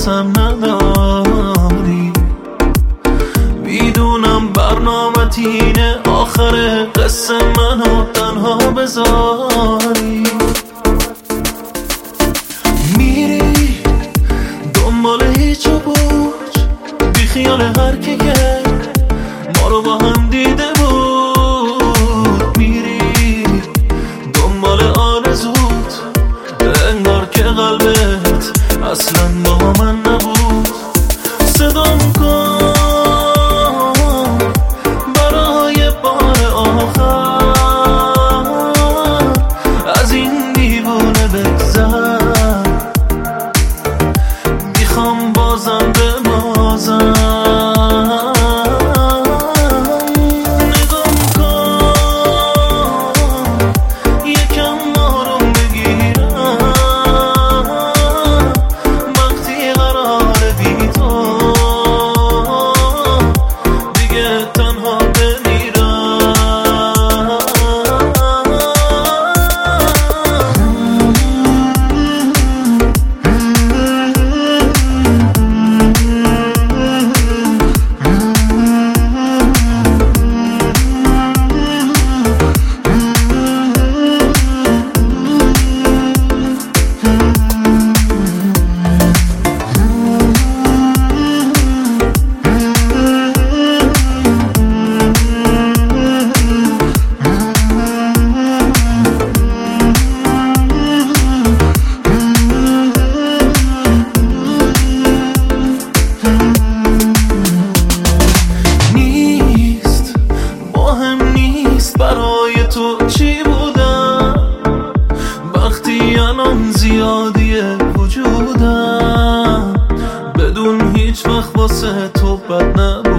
حواسم نداری. میدونم برنامه اینه آخر قصه منو تنها بذاری. میری دنبال هیچ و پوچ، بی خیال هر کی که ما رو با هم دیده بود. میری دنبال آرزوت، انگار که قلبت اصلا با من نبود. صدام کن برای بار آخر، از این دیوونه بگذر. میخوام بازم ببازم. نگام کن یکم آروم بگیرم، وقتی قراره بی تو دیگه تنها بمیرم. برای تو چی بودم وقتی الان زیادیه وجودم، بدون هیچ وقت واسه تو بد نبود.